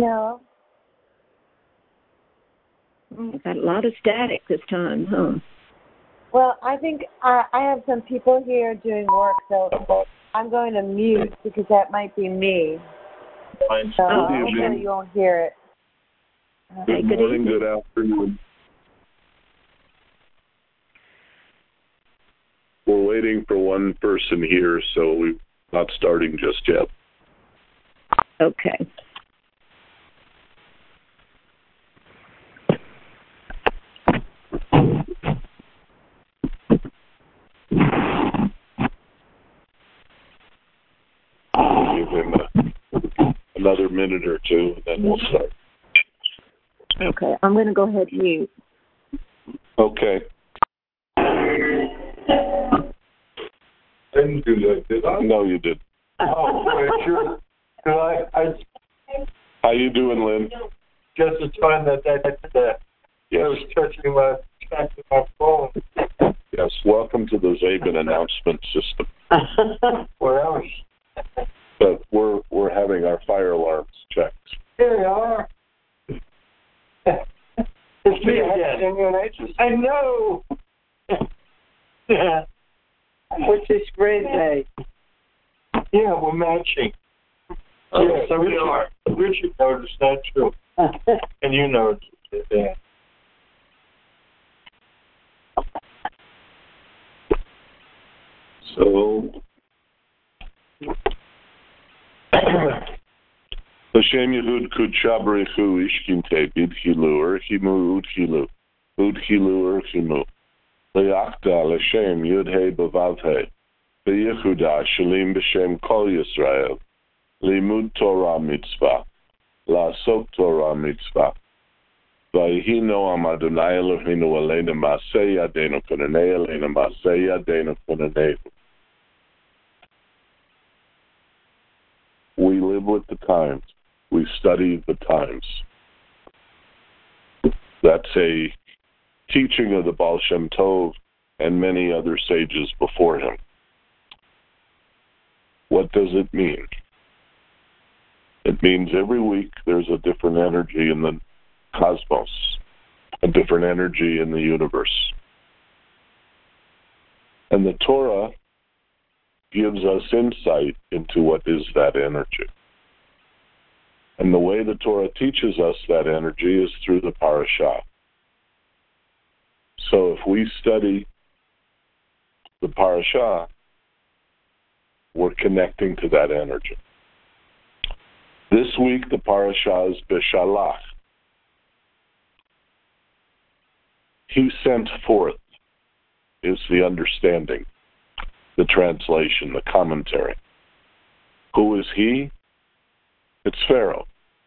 No. Got a lot of static this time, huh? Well, I think I have some people here doing work, so I'm going to mute because that might be me. So hopefully you won't hear it. Good morning, good afternoon. We're waiting for one person here, so we're not starting just yet. Okay. Give him another minute or two, and then we'll start. Okay, I'm going to go ahead and mute. Okay. I didn't do that, did I? No, you did. Oh, sure. How you doing, Lynn? Just the time that Yes. I was touching my phone. Yes, welcome to the Zabin announcement system. What else? But we're having our fire alarms checked. Here they are. It's me again. I know. What's this spread day? Yeah, we're matching. Yeah, so Richard noticed that too. And you noticed it, yeah. So, Hashem Yehud Kudsha Baruchu Ishkinte Bidchilu Urchimu Udchilu Udchilu Urchimu Leachta L'Shem Yud-He B'Vav-He B'Yehuda Shalim B'Shem Kol Yisrael Limud Torah Mitzvah La'asok Torah Mitzvah Vayhi Noam Adonai Eloheinu Aleinu Ma'aseh Yadeinu Konanei Aleinu Ma'aseh Yadeinu Konanei. We live with the times. We study the times. That's a teaching of the Baal Shem Tov and many other sages before him. What does it mean? It means every week there's a different energy in the cosmos, a different energy in the universe. And the Torah gives us insight into what is that energy. And the way the Torah teaches us that energy is through the parashah. So if we study the parashah, we're connecting to that energy. This week, the parashah is Beshalach. He sent forth is the understanding, the translation, the commentary. Who is he? It's Pharaoh.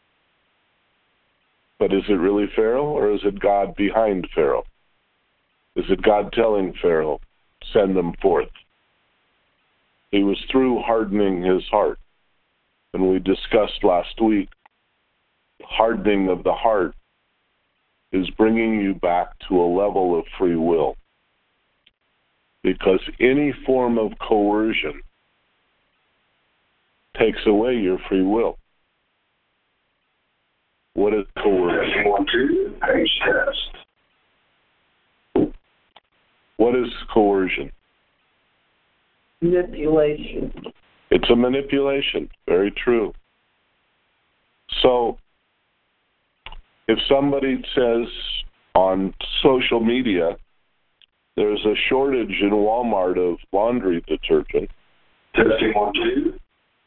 But is it really Pharaoh, or is it God behind Pharaoh? Is it God telling Pharaoh, send them forth? He was through hardening his heart. And we discussed last week, hardening of the heart is bringing you back to a level of free will. Because any form of coercion takes away your free will. What is coercion? What is coercion? Manipulation. It's a manipulation. Very true. So, if somebody says on social media, there's a shortage in Walmart of laundry detergent. Testing 1, 2.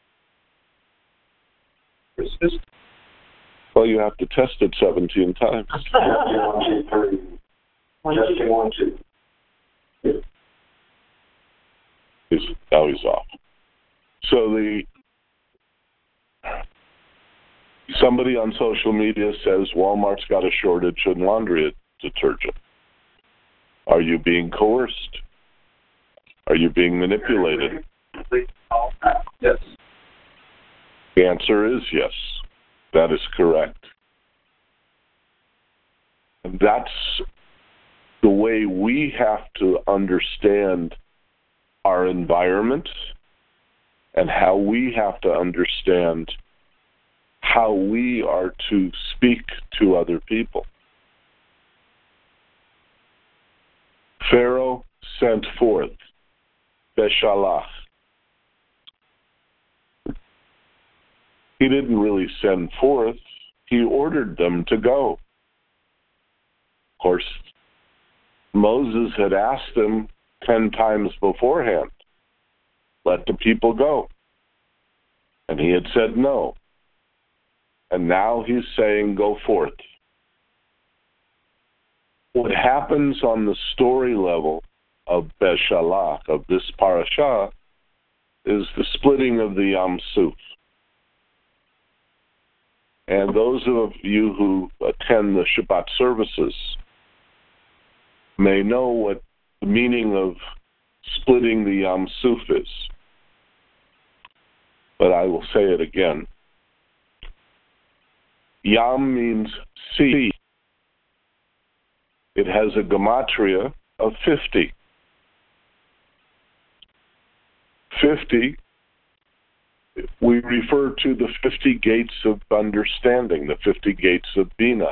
Persist. Well, you have to test it 17 times. Testing 1, 2, 3. Testing 1, 2. Now he's off. So somebody on social media says Walmart's got a shortage in laundry detergent. Are you being coerced? Are you being manipulated? Yes. The answer is yes. That is correct. And that's the way we have to understand our environment and how we have to understand how we are to speak to other people. Pharaoh sent forth Beshalach. He didn't really send forth. He ordered them to go. Of course, Moses had asked them 10 times beforehand, let the people go. And he had said no. And now he's saying, go forth. What happens on the story level of Beshalach, of this parasha, is the splitting of the Yam Suf. And those of you who attend the Shabbat services may know what the meaning of splitting the Yam Suf is. But I will say it again. Yam means sea. It has a gematria of 50. 50, we refer to the 50 gates of understanding, the 50 gates of Bina.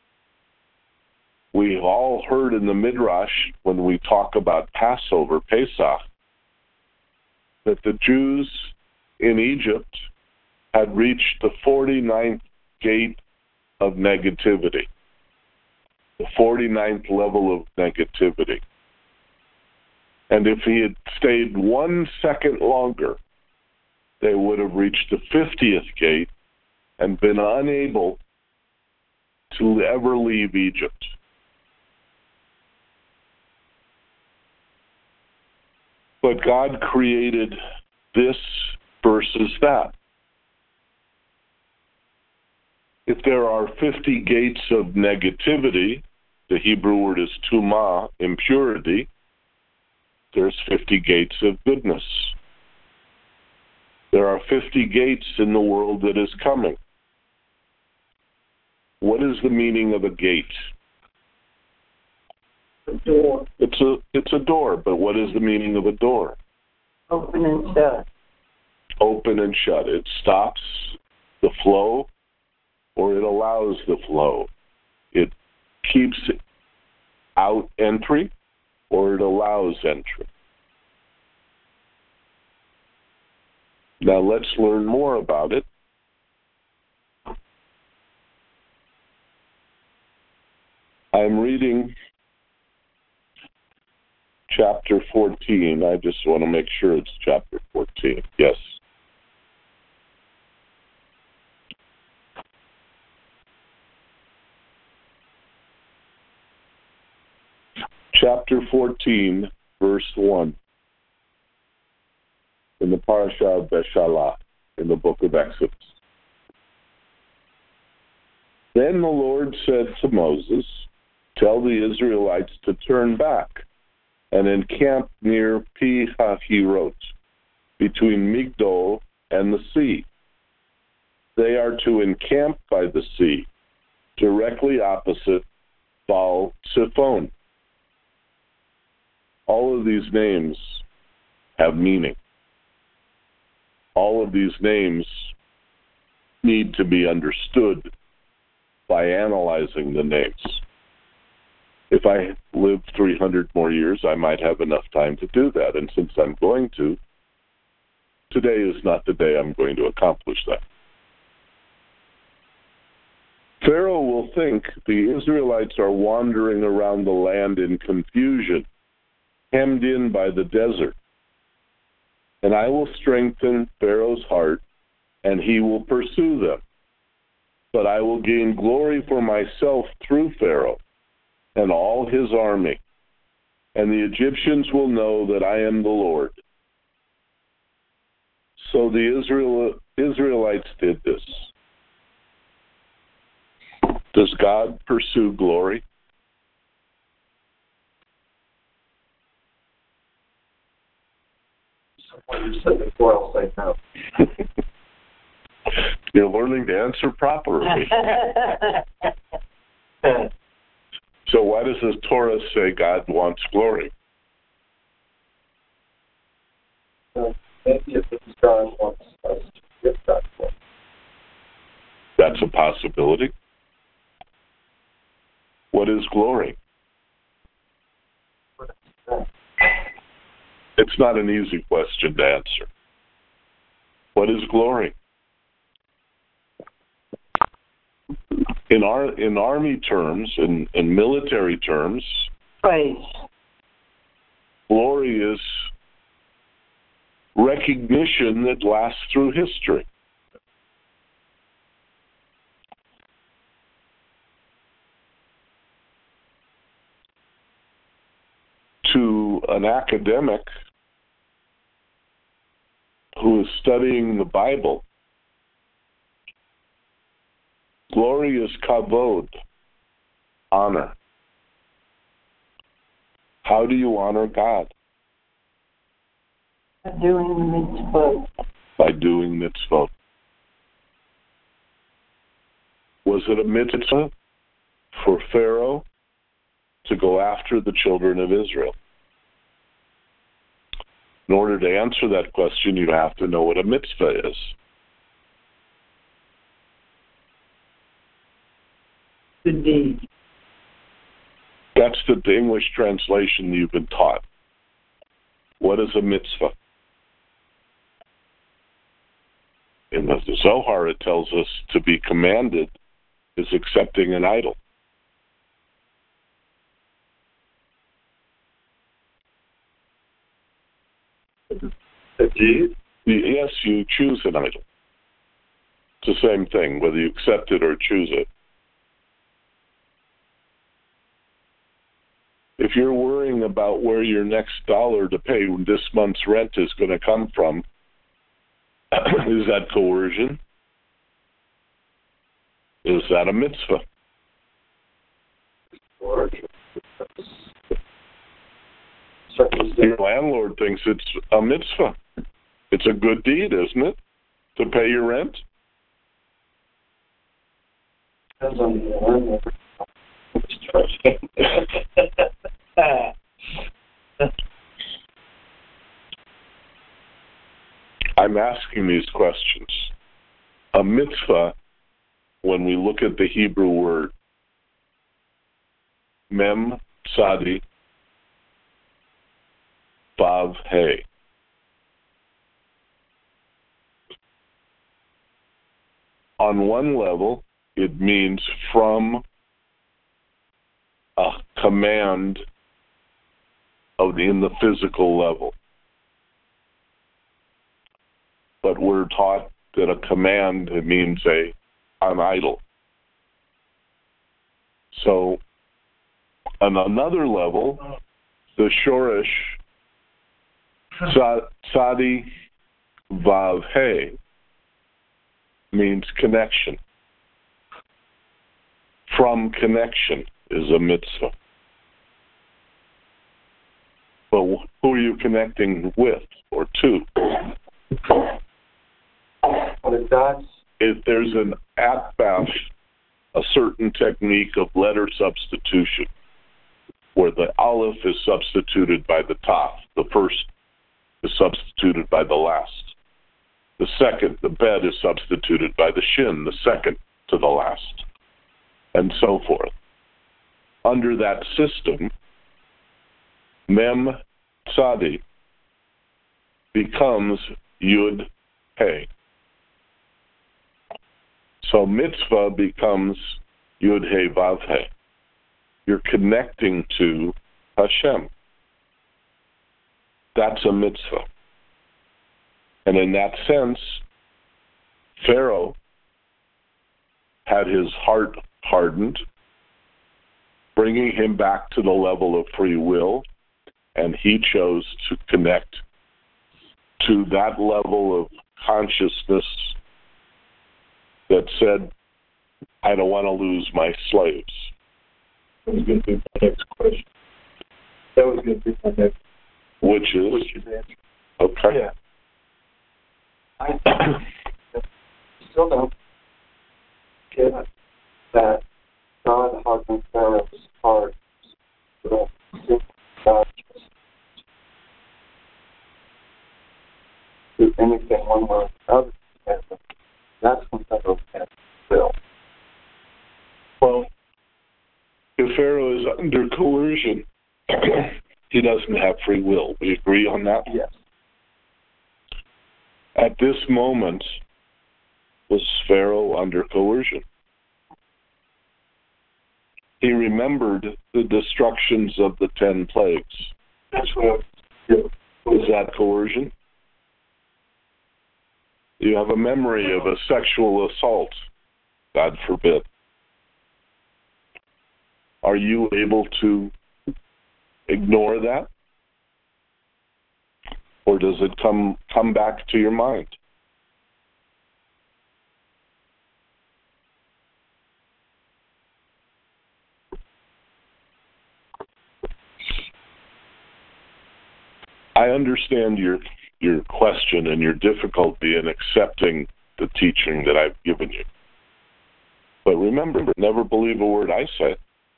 We've all heard in the Midrash, when we talk about Passover, Pesach, that the Jews in Egypt had reached the 49th gate of negativity, the 49th level of negativity. And if he had stayed 1 second longer, they would have reached the 50th gate and been unable to ever leave Egypt. But God created this versus that. If there are 50 gates of negativity, the Hebrew word is tumah, impurity, there's 50 gates of goodness. There are 50 gates in the world that is coming. What is the meaning of a gate? A door. It's a door, but what is the meaning of a door? Open and shut. Open and shut. It stops the flow, or it allows the flow. It keeps out entry, or it allows entry. Now let's learn more about it. I'm reading chapter 14. I just want to make sure it's chapter 14. Yes. Chapter 14, verse 1, in the parasha of Beshalach, in the book of Exodus. Then the Lord said to Moses, tell the Israelites to turn back and encamp near Pi Hahirot, between Migdol and the sea. They are to encamp by the sea, directly opposite Baal Zephon. All of these names have meaning. All of these names need to be understood by analyzing the names. If I lived 300 more years, I might have enough time to do that. And since I'm going to, today is not the day I'm going to accomplish that. Pharaoh will think the Israelites are wandering around the land in confusion, hemmed in by the desert. And I will strengthen Pharaoh's heart, and he will pursue them. But I will gain glory for myself through Pharaoh and all his army, and the Egyptians will know that I am the Lord. So the Israelites did this. Does God pursue glory? When you said before, I'll say no. You're learning to answer properly. So why does the Torah say God wants glory? Maybe it's because God wants us to give God glory. That's a possibility. What is glory? It's not an easy question to answer. What is glory? In army terms, in military terms, praise. Glory is recognition that lasts through history. To an academic who is studying the Bible, glory is kavod, honor. How do you honor God? By doing mitzvot. By doing mitzvot. Was it a mitzvah for Pharaoh to go after the children of Israel? In order to answer that question, you have to know what a mitzvah is. The deed. That's the English translation you've been taught. What is a mitzvah? In the Zohar, it tells us to be commanded is accepting an idol. A deed? Yes, you choose an idol. It's the same thing, whether you accept it or choose it. If you're worrying about where your next dollar to pay this month's rent is going to come from, is that coercion? Is that a mitzvah? Your landlord thinks it's a mitzvah. It's a good deed, isn't it? To pay your rent? Depends on the landlord. I'm asking these questions. A mitzvah, when we look at the Hebrew word, mem tzadi vav he. On one level, it means from a command in the physical level. But we're taught that a command means an idol. So, on another level, the Shoresh Tzadi Vav He means connection. From connection is a mitzvah. But who are you connecting with or to? If there's an atbash, a certain technique of letter substitution, where the aleph is substituted by the taf, the first is substituted by the last. The second, the bed, is substituted by the shin, the second to the last, and so forth. Under that system, mem tzadi becomes yud he. So mitzvah becomes yud he vav he. You're connecting to Hashem. That's a mitzvah. And in that sense, Pharaoh had his heart hardened, bringing him back to the level of free will, and he chose to connect to that level of consciousness that said, I don't want to lose my slaves. That was going to be my next question. That was going to be my next. Which is answer. Okay. Yeah. I still don't get that God hardened Pharaoh's heart so that God just do anything one way or the other. That's when Pharaoh had. will. Well, if Pharaoh is under coercion, he doesn't have free will. We agree on that? Yes. At this moment, was Pharaoh under coercion? He remembered the destructions of the 10 plagues. That's what. Is that coercion? You have a memory of a sexual assault, God forbid. Are you able to ignore that? Or does it come back to your mind? I understand your question and your difficulty in accepting the teaching that I've given you. But remember, never believe a word I say.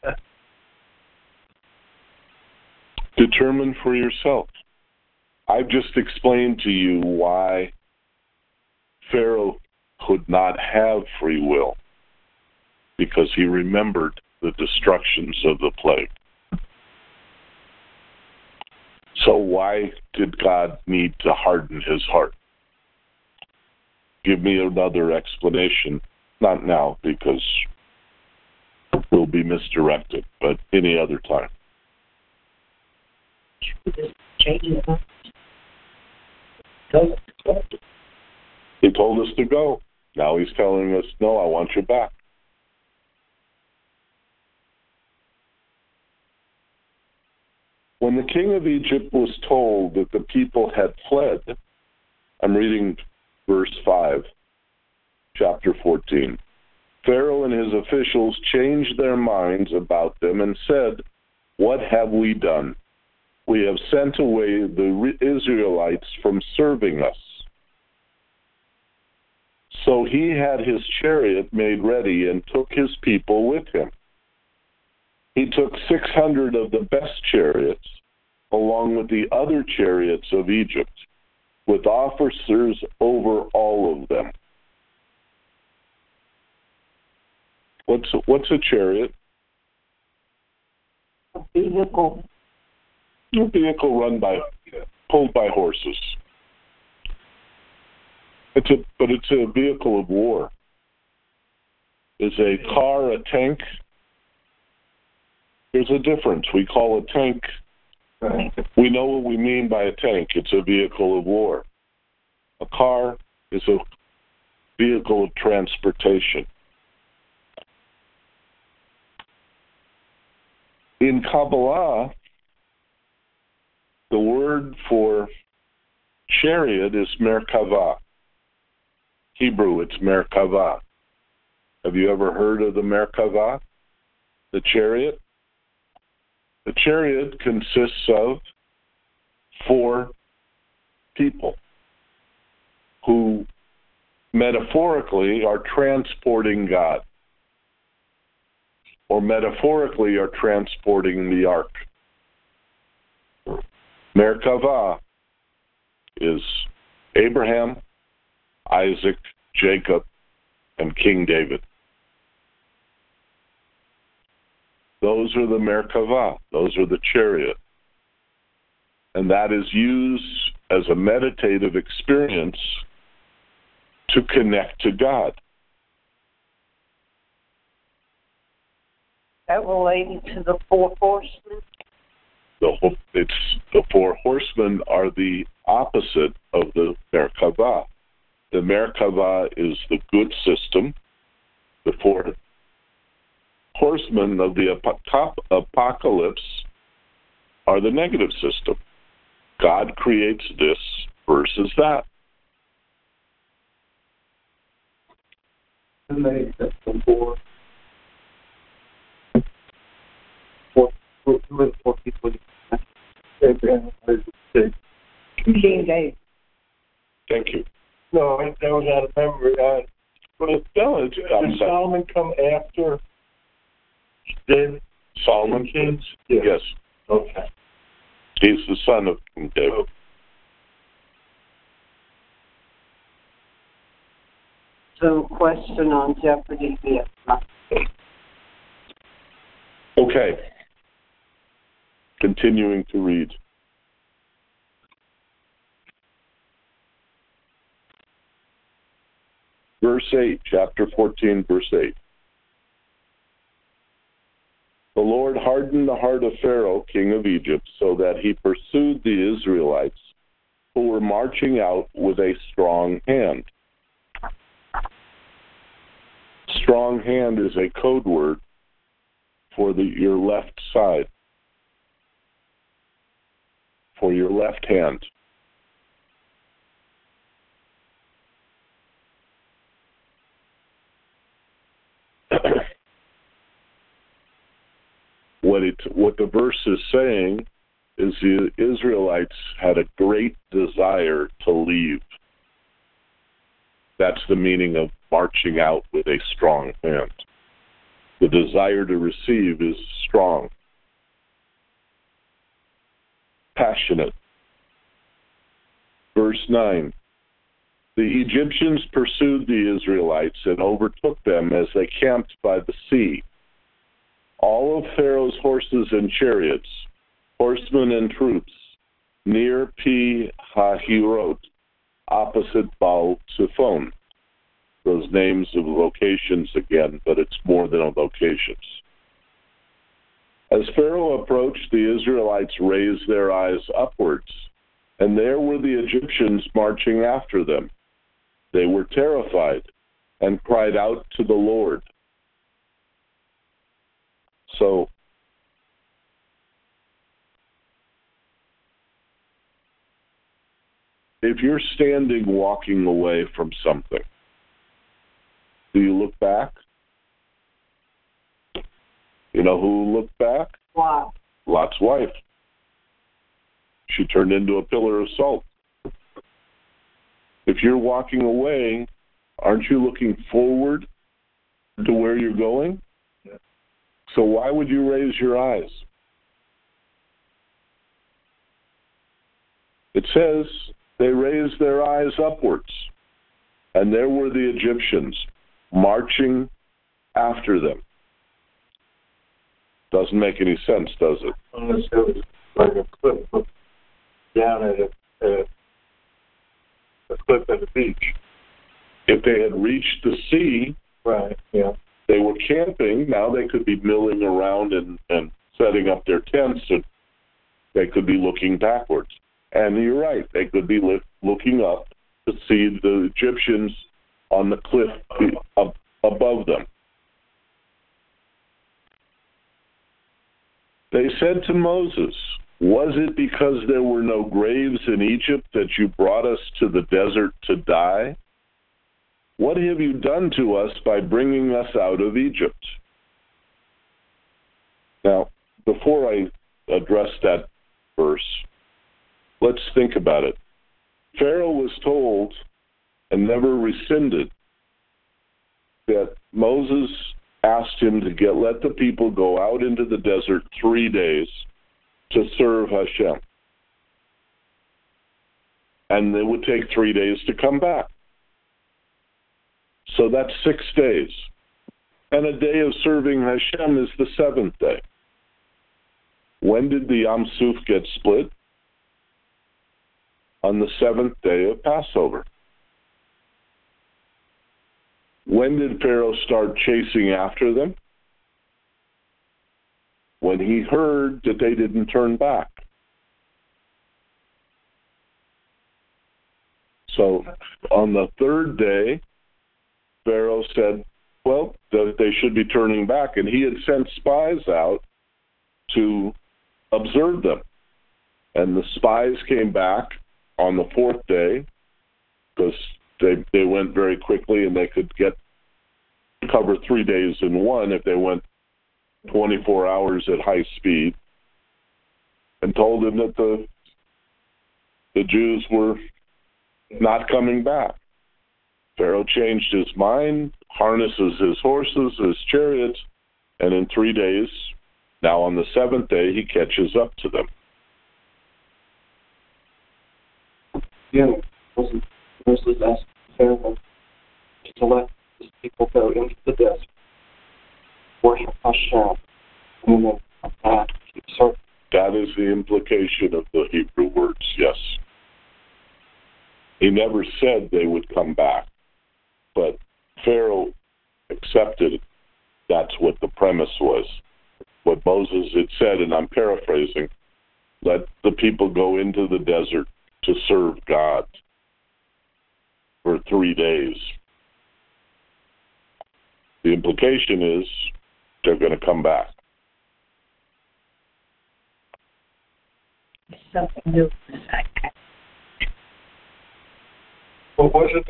Determine for yourself. I've just explained to you why Pharaoh could not have free will, because he remembered the destructions of the plague. So why did God need to harden his heart? Give me another explanation. Not now, because we'll be misdirected, but any other time. He told us to go. Now he's telling us, no, I want you back. When the king of Egypt was told that the people had fled, I'm reading verse 5, chapter 14. Pharaoh and his officials changed their minds about them and said, "What have we done? We have sent away the Israelites from serving us." So he had his chariot made ready and took his people with him. He took 600 of the best chariots, along with the other chariots of Egypt, with officers over all of them. What's a chariot? A vehicle. A vehicle pulled by horses. It's a vehicle of war. Is a car a tank? There's a difference. We call a tank. We know what we mean by a tank. It's a vehicle of war. A car is a vehicle of transportation. In Kabbalah, the word for chariot is Merkava. Hebrew, it's Merkava. Have you ever heard of the Merkava, the chariot? The chariot consists of 4 people who metaphorically are transporting God, or metaphorically are transporting the ark. Merkava is Abraham, Isaac, Jacob, and King David. Those are the Merkava. Those are the chariot. And that is used as a meditative experience to connect to God. That related to the 4 horsemen? The 4 horsemen are the opposite of the Merkava. The Merkava is the good system. The 4 horsemen of the apocalypse are the negative system. God creates this versus that. And they said the 4 people. Abraham, Isaac, King David. Thank you. No, that was out of memory. Did Solomon come after David? Solomon? Kings? Yes. Okay. He's the son of King David. the question on Jeopardy yet. Okay. Continuing to read. Verse 8, chapter 14, verse 8. The Lord hardened the heart of Pharaoh, king of Egypt, so that he pursued the Israelites who were marching out with a strong hand. Strong hand is a code word for your left side, for your left hand. What the verse is saying is the Israelites had a great desire to leave. That's the meaning of marching out with a strong hand. The desire to receive is strong, passionate. Verse 9. The Egyptians pursued the Israelites and overtook them as they camped by the sea. All of Pharaoh's horses and chariots, horsemen and troops, near Pi-Hahirot, opposite Baal-Zephon. Those names of locations again, but it's more than locations. As Pharaoh approached, the Israelites raised their eyes upwards, and there were the Egyptians marching after them. They were terrified and cried out to the Lord. So, if you're standing walking away from something, do you look back? You know who looked back? Wow. Lot's wife. She turned into a pillar of salt. If you're walking away, aren't you looking forward to where you're going? Yeah. So why would you raise your eyes? It says they raised their eyes upwards, and there were the Egyptians marching after them. Doesn't make any sense, does it? Unless it was like a cliff down at a cliff at the beach. If they had reached the sea, right? Yeah. They were camping. Now they could be milling around and setting up their tents, and they could be looking backwards. And you're right, they could be looking up to see the Egyptians on the cliff above them. They said to Moses, "Was it because there were no graves in Egypt that you brought us to the desert to die? What have you done to us by bringing us out of Egypt?" Now, before I address that verse, let's think about it. Pharaoh was told and never rescinded that Moses asked him to let the people go out into the desert 3 days to serve Hashem. And it would take 3 days to come back. So that's 6 days. And a day of serving Hashem is the 7th day. When did the Yam Suf get split? On the 7th day of Passover. When did Pharaoh start chasing after them? When he heard that they didn't turn back. So on the 3rd day, Pharaoh said, well, they should be turning back. And he had sent spies out to observe them. And the spies came back on the 4th day, because they went very quickly and they could cover 3 days in one if they went 24 hours at high speed, and told him that the Jews were not coming back. Pharaoh changed his mind, harnesses his horses, his chariots, and in 3 days, now on the 7th day, he catches up to them. Yeah, Moses asked Pharaoh to let his people go into the desert, worship Hashem, and then come back to keep serving. That is the implication of the Hebrew words, yes. He never said they would come back, but Pharaoh accepted it. That's what the premise was. What Moses had said, and I'm paraphrasing, let the people go into the desert to serve God for 3 days. The implication is they're going to come back. Something new. Well, wasn't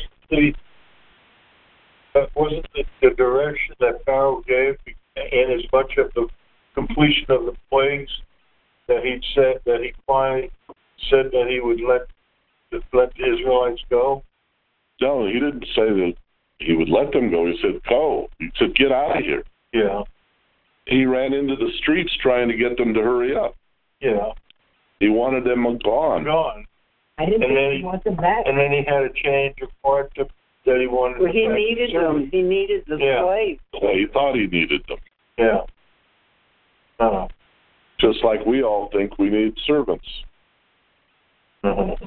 the direction that Pharaoh gave in as much of the completion of the plagues that he finally said that he would let the Israelites go? No, he didn't say that he would let them go. He said, go. He said, get out of here. Yeah. He ran into the streets trying to get them to hurry up. Yeah. He wanted them gone. I didn't think he wanted them back. And then he had a change of heart that he wanted. Well, he needed them. He needed the slaves. Well, he thought he needed them. Yeah. Just like we all think we need servants. Mm-hmm.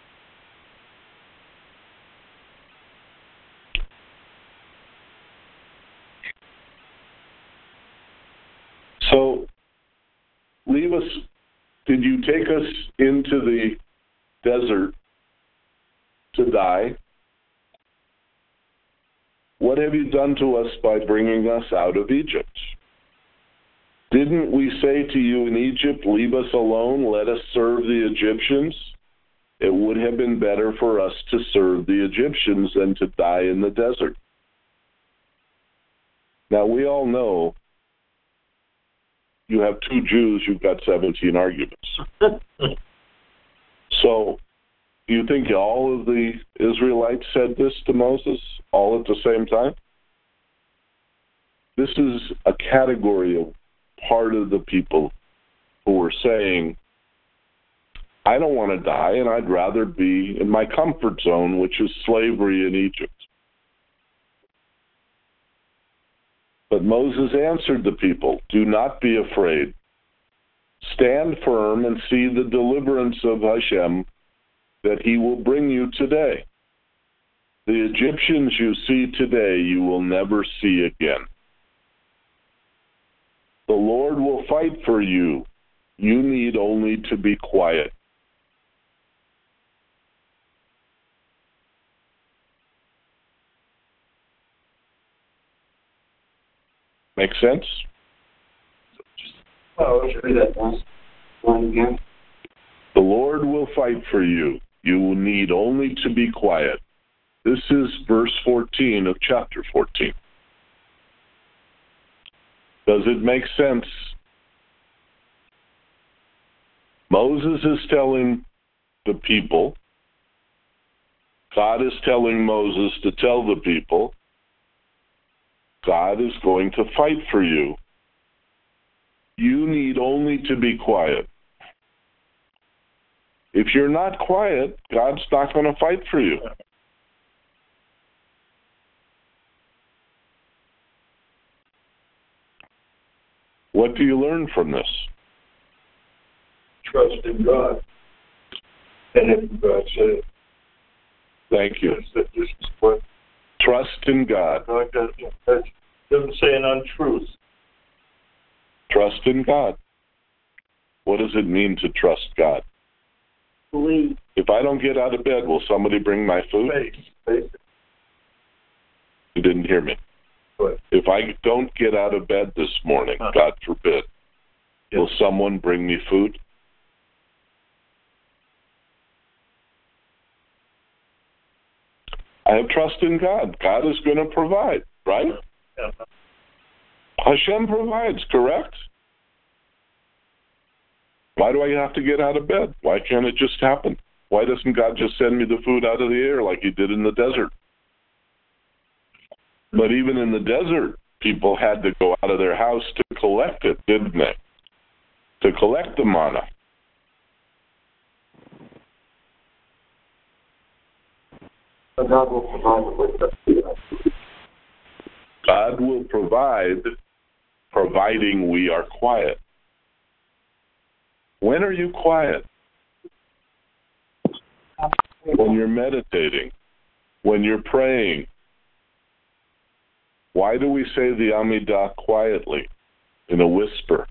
So, leave us. Did you take us into the desert to die? What have you done to us by bringing us out of Egypt? Didn't we say to you in Egypt, leave us alone, let us serve the Egyptians? It would have been better for us to serve the Egyptians than to die in the desert. Now, we all know you have 2 Jews, you've got 17 arguments. So, do you think all of the Israelites said this to Moses all at the same time? This is a category of part of the people who were saying, I don't want to die, and I'd rather be in my comfort zone, which is slavery in Egypt. But Moses answered the people, do not be afraid. Stand firm and see the deliverance of Hashem that he will bring you today. The Egyptians you see today, you will never see again. The Lord will fight for you. You need only to be quiet. Make sense? Oh, let's read that one again. The Lord will fight for you. You will need only to be quiet. This is verse 14 of chapter 14. Does it make sense? Moses is telling the people, God is telling Moses to tell the people, God is going to fight for you. You need only to be quiet. If you're not quiet, God's not going to fight for you. What do you learn from this? Trust in God. And if God said it. Thank you. This is what Trust in God. God doesn't say an untruth. Trust in God. What does it mean to trust God? Believe. If I don't get out of bed, will somebody bring my food? Faith. You didn't hear me. What? If I don't get out of bed this morning, God forbid, will someone bring me food? I have trust in God. God is going to provide, right? Yeah. Hashem provides, correct? Why do I have to get out of bed? Why can't it just happen? Why doesn't God just send me the food out of the air like he did in the desert? But even in the desert, people had to go out of their house to collect it, didn't they? To collect the manna. But God will provide the wisdom. God will provide, providing we are quiet. When are you quiet? When you're meditating, when you're praying. Why do we say the Amidah quietly, in a whisper?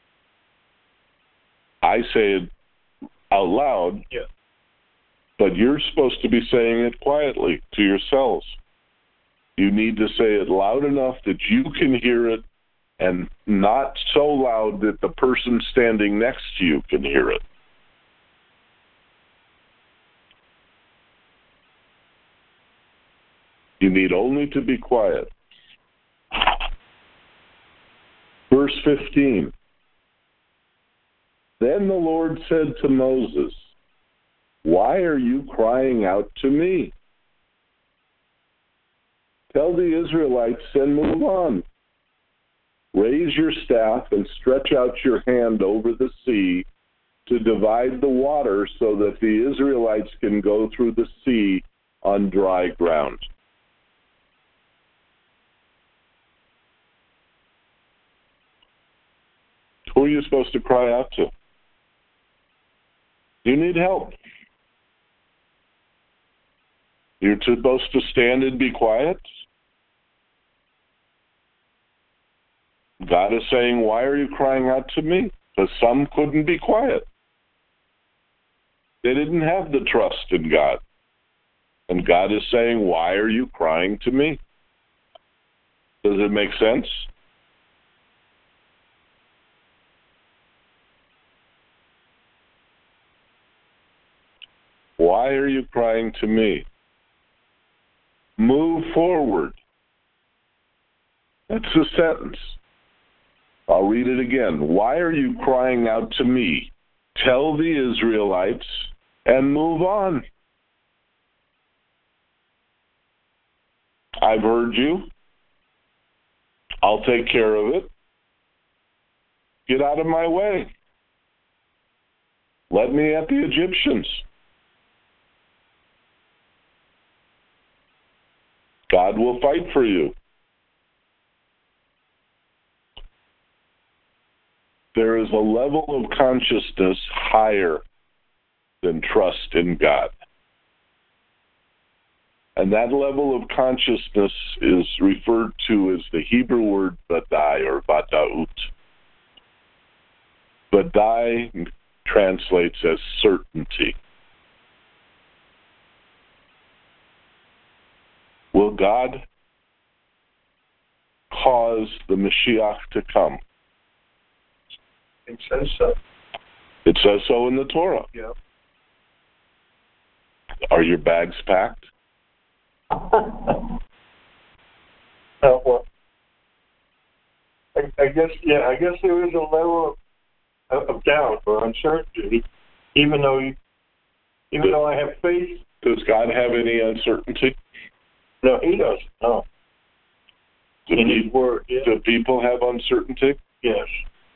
I say it out loud, but you're supposed to be saying it quietly to yourselves. You need to say it loud enough that you can hear it, and not so loud that the person standing next to you can hear it. You need only to be quiet. Verse 15. Then the Lord said to Moses, "Why are you crying out to me? Tell the Israelites and move on. Raise your staff and stretch out your hand over the sea to divide the water so that the Israelites can go through the sea on dry ground." Who are you supposed to cry out to? You need help. You're supposed to stand and be quiet? God is saying, why are you crying out to me? Because some couldn't be quiet. They didn't have the trust in God. And God is saying, why are you crying to me? Does it make sense? Why are you crying to me? Move forward. That's the sentence. I'll read it again. Why are you crying out to me? Tell the Israelites and move on. I've heard you. I'll take care of it. Get out of my way. Let me at the Egyptians. God will fight for you. There is a level of consciousness higher than trust in God. And that level of consciousness is referred to as the Hebrew word vadai or vadaut. Vadai translates as certainty. Will God cause the Mashiach to come? It says so. It says so in the Torah. Yeah. Are your bags packed? Well, I guess there is a level of doubt or uncertainty, even though I have faith. Does God have any uncertainty? No, He doesn't. No. In His Word. Yeah. Do people have uncertainty? Yes.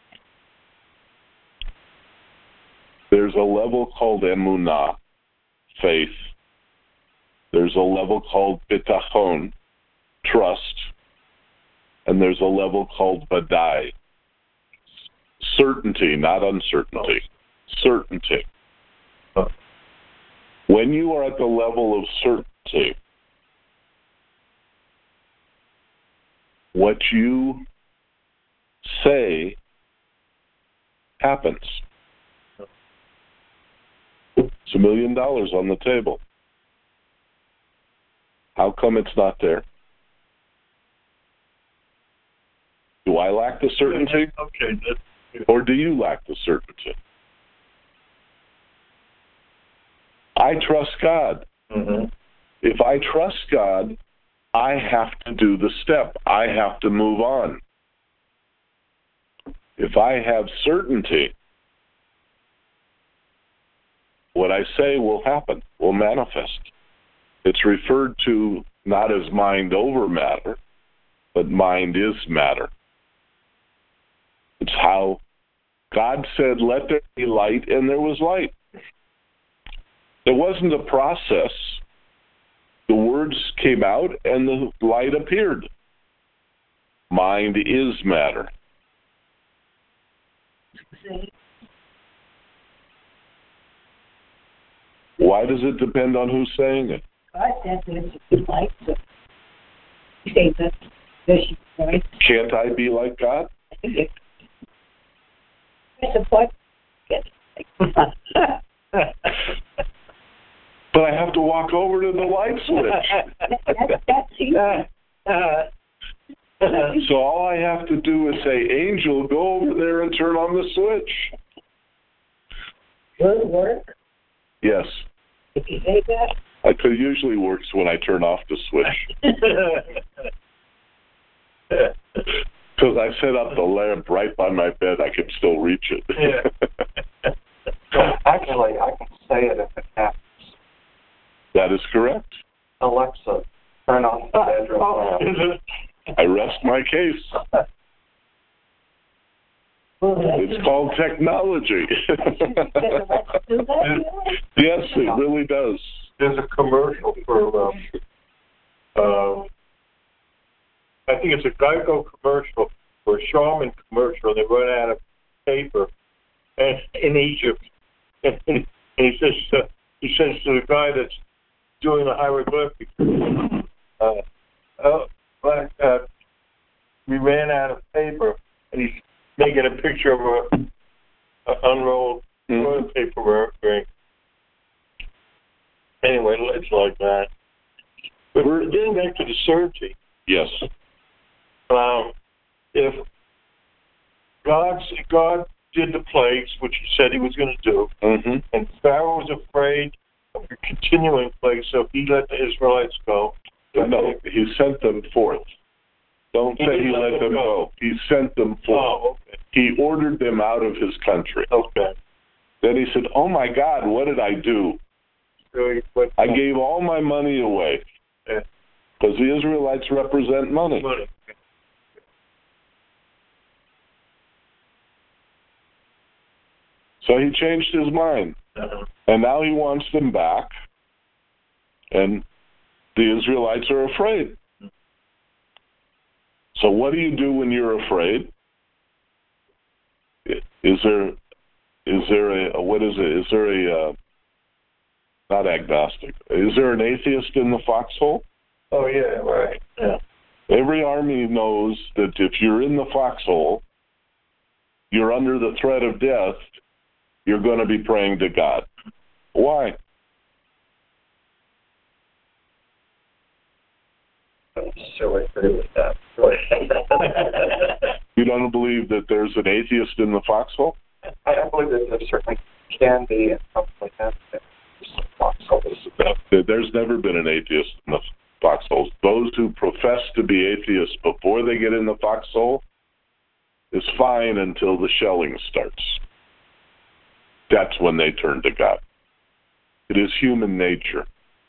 There's a level called emunah, faith. There's a level called bitachon, trust. And there's a level called vadai, certainty, not uncertainty. Certainty. When you are at the level of certainty, what you say happens. It's $1 million on the table. How come it's not there? Do I lack the certainty? Okay. Or do you lack the certainty? I trust God. Mm-hmm. If I trust God, I have to do the step. I have to move on. If I have certainty, what I say will happen, will manifest. It's referred to not as mind over matter, but mind is matter. It's how God said, let there be light, and there was light. There wasn't a process. The words came out and the light appeared. Mind is matter. Why does it depend on who's saying it? God said this is like so. He says that this right. Can't I be like God? I support it. But I have to walk over to the light switch. So all I have to do is say, Angel, go over there and turn on the switch. Will it work? Yes. If you say that? It usually works when I turn off the switch. Because I set up the lamp right by my bed, I can still reach it. Yeah. Actually, I can say it if it happens. That is correct. Alexa, turn on the bedroom lamp. I rest my case. It's called technology. Yes, it really does. There's a commercial for, I think it's a Geico commercial or a Charmin commercial. They run out of paper in Egypt. And he says to the guy that's doing the hieroglyphics, we ran out of paper, and he's making a picture of an unrolled toilet paper ring. Anyway, it's like that. But we're getting back to the surgery. Yes. If God did the plagues, which he said he was going to do, and Pharaoh was afraid of the continuing plagues, so he let the Israelites go. No, he sent them forth. Don't say he let them go. He sent them forth. Oh, okay. He ordered them out of his country. Okay. Then he said, oh my God, what did I do? I gave all my money away. Because the Israelites represent money. So he changed his mind. And now he wants them back. And the Israelites are afraid. So what do you do when you're afraid? Is there a what is it? Is there a not agnostic? Is there an atheist in the foxhole? Oh yeah, right. Yeah. Every army knows that if you're in the foxhole, you're under the threat of death. You're going to be praying to God. Why? I'm sure I agree with that. You don't believe that there's an atheist in the foxhole? I believe that there certainly can be, and probably has been. There's never been an atheist in the foxholes. Those who profess to be atheists before they get in the foxhole is fine until the shelling starts. That's when they turn to God. It is human nature.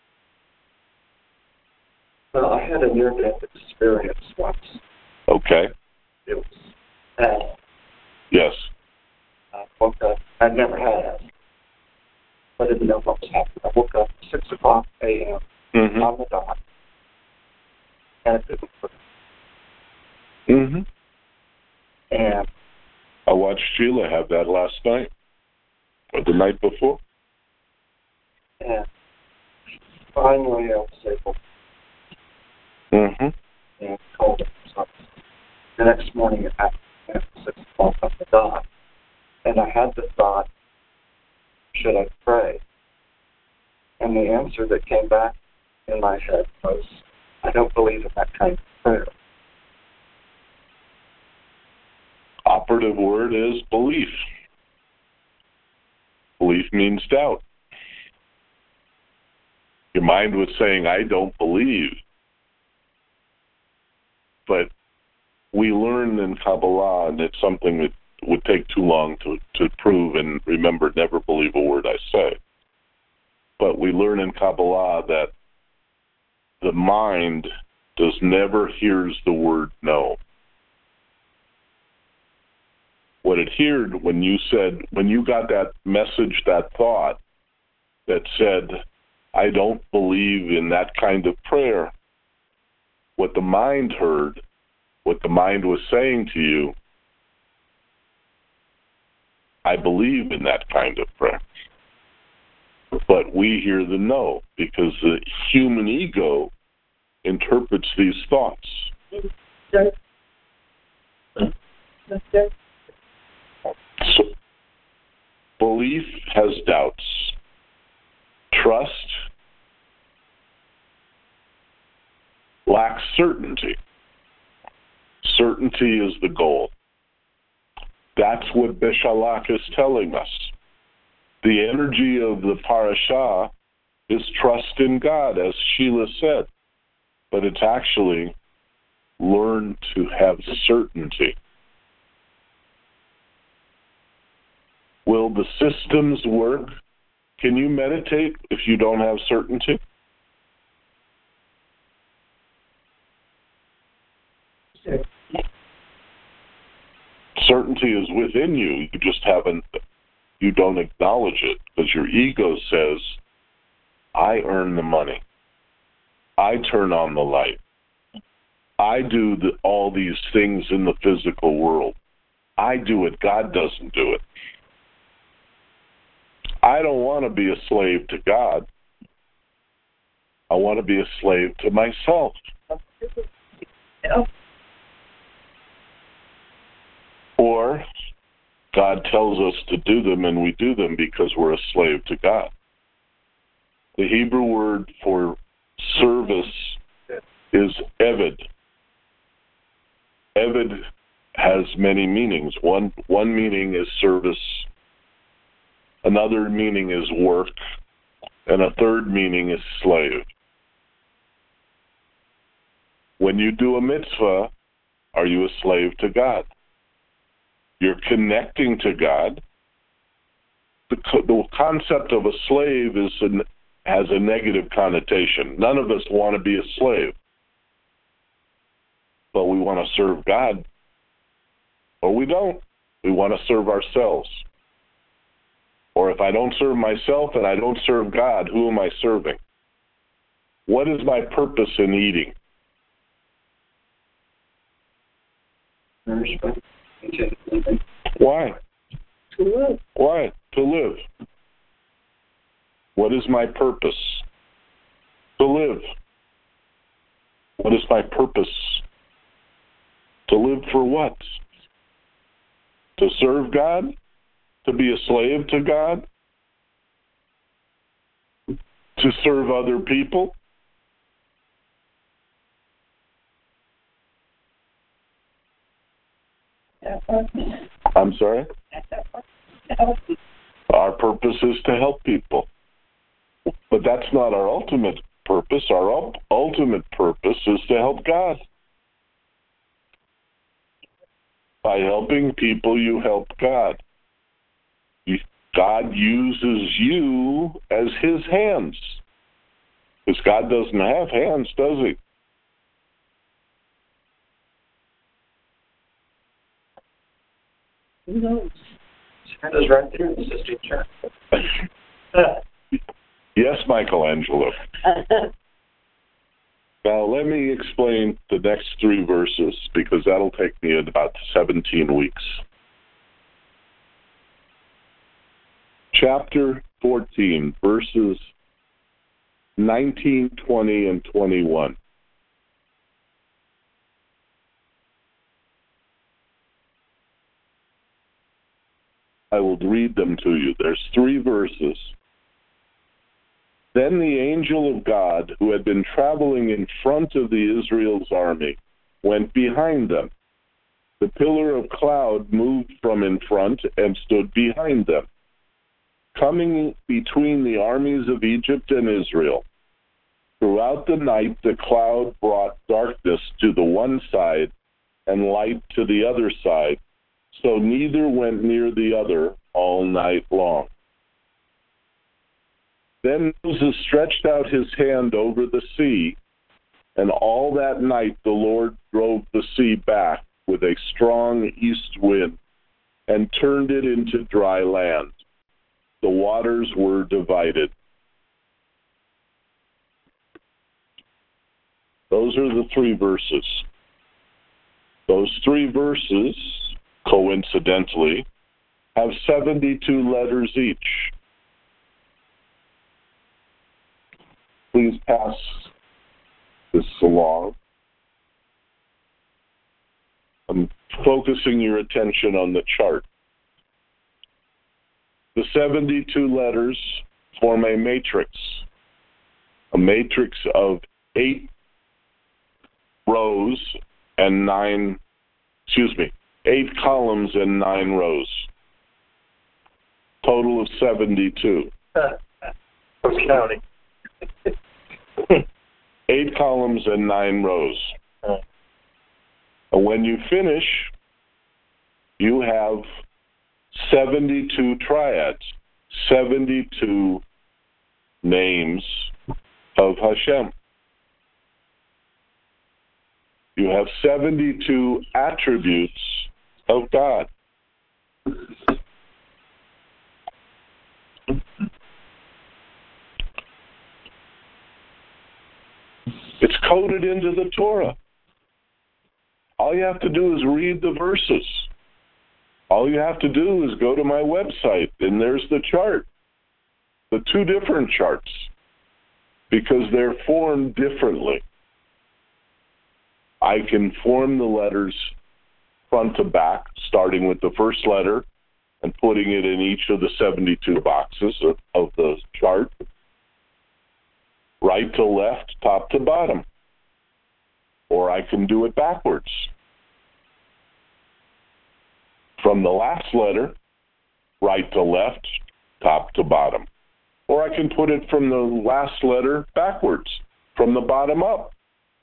Well, I had a near-death experience once. Okay. It was bad. Yes. I woke up. I'd never had it. I didn't know what was happening. I woke up at 6 o'clock a.m. On the dot. And it didn't work. And I watched Sheila have that last night. Or the night before. And finally I was able and told him. The next morning at 6 o'clock on the dot. And I had the thought, should I pray? And the answer that came back in my head was, I don't believe in that kind of prayer. Operative word is belief. Belief means doubt. Your mind was saying, I don't believe. But we learn in Kabbalah, and it's something that would take too long to prove, and remember, never believe a word I say. But we learn in Kabbalah that the mind never hears the word no. What it heard when you got that message, that thought that said, I don't believe in that kind of prayer. What the mind heard, what the mind was saying to you, I believe in that kind of prayer. But we hear the no, because the human ego interprets these thoughts. So, belief has doubts. Trust lacks certainty. Certainty is the goal. That's what Beshalach is telling us. The energy of the parasha is trust in God, as Sheila said, but it's actually learn to have certainty. Will the systems work? Can you meditate if you don't have certainty? Certainty is within you. You just you don't acknowledge it because your ego says, I earn the money. I turn on the light. I do all these things in the physical world. I do it. God doesn't do it. I don't want to be a slave to God. I want to be a slave to myself. Or God tells us to do them and we do them because we're a slave to God. The Hebrew word for service is eved. Eved has many meanings. One meaning is service, another meaning is work, and a third meaning is slave. When you do a mitzvah, are you a slave to God? You're connecting to God. The concept of a slave has a negative connotation. None of us want to be a slave, but we want to serve God. Or we don't. We want to serve ourselves. Or if I don't serve myself and I don't serve God, who am I serving? What is my purpose in eating? Why? To live. Why? To live. What is my purpose? To live. What is my purpose? To live for what? To serve God? To be a slave to God? To serve other people? I'm sorry? Our purpose is to help people. But that's not our ultimate purpose. Our ultimate purpose is to help God. By helping people, you help God. God uses you as his hands. Because God doesn't have hands, does he? Who knows? Santa's right there, Sister Chair. Yes, Michelangelo. Now, let me explain the next 3 verses, because that'll take me about 17 weeks. Chapter 14, verses 19, 20, and 21. I will read them to you. There's 3 verses. Then the angel of God, who had been traveling in front of the Israel's army, went behind them. The pillar of cloud moved from in front and stood behind them, coming between the armies of Egypt and Israel. Throughout the night, the cloud brought darkness to the one side and light to the other side, so neither went near the other all night long. Then Moses stretched out his hand over the sea, and all that night the Lord drove the sea back with a strong east wind and turned it into dry land. The waters were divided. Those are the 3 verses. Those 3 verses, coincidentally, have 72 letters each. Please pass this along. I'm focusing your attention on the chart. The 72 letters form a matrix of 8 rows and 8 columns and 9 rows. Total of 72. I was counting. 8 columns and 9 rows. And when you finish, you have 72 triads, 72 names of Hashem. You have 72 attributes of God. It's coded into the Torah. All you have to do is read the verses. All you have to do is go to my website, and there's the chart. The 2 different charts, because they're formed differently. I can form the letters front to back, starting with the first letter and putting it in each of the 72 boxes of the chart, right to left, top to bottom. Or I can do it backwards. From the last letter, right to left, top to bottom. Or I can put it from the last letter backwards, from the bottom up.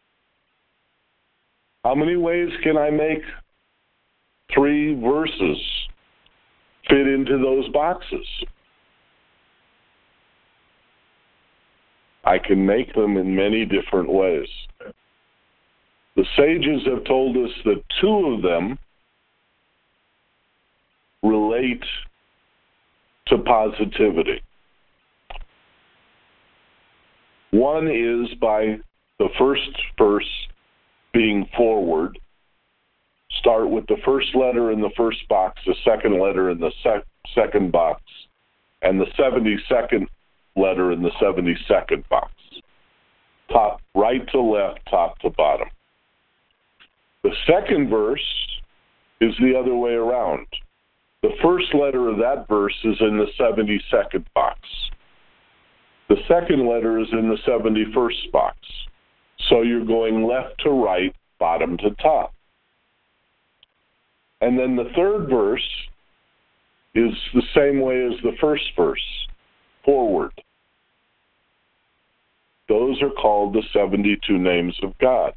How many ways can I make 3 verses fit into those boxes? I can make them in many different ways. The sages have told us that 2 of them relate to positivity. One is by the first verse being forward. Start with the first letter in the first box, the second letter in the second box, and the 72nd letter in the 72nd box. Top, right to left, top to bottom. The second verse is the other way around. The first letter of that verse is in the 72nd box. The second letter is in the 71st box. So you're going left to right, bottom to top. And then the third verse is the same way as the first verse, forward. Those are called the 72 names of God.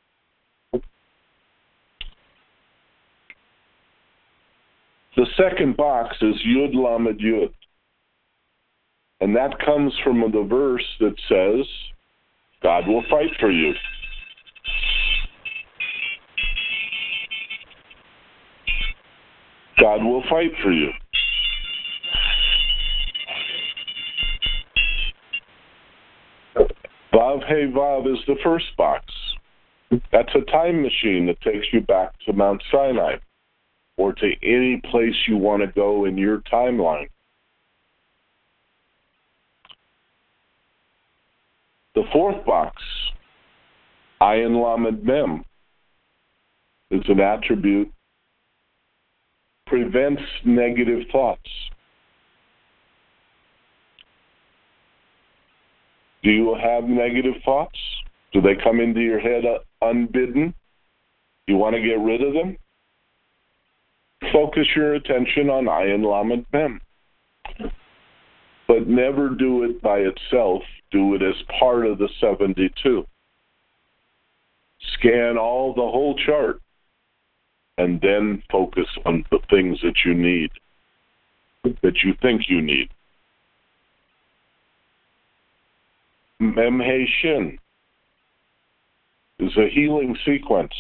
The second box is Yud Lamed Yud. And that comes from the verse that says, God will fight for you. God will fight for you. Vav He Vav is the first box. That's a time machine that takes you back to Mount Sinai or to any place you want to go in your timeline. The fourth box, Ayin Lamed Mem, is an attribute, prevents negative thoughts. Do you have negative thoughts? Do they come into your head unbidden? You want to get rid of them? Focus your attention on Ayin Lamed Mem. But never do it by itself. Do it as part of the 72. Scan the whole chart, and then focus on the things that you need, that you think you need. Mem He Shin is a healing sequence.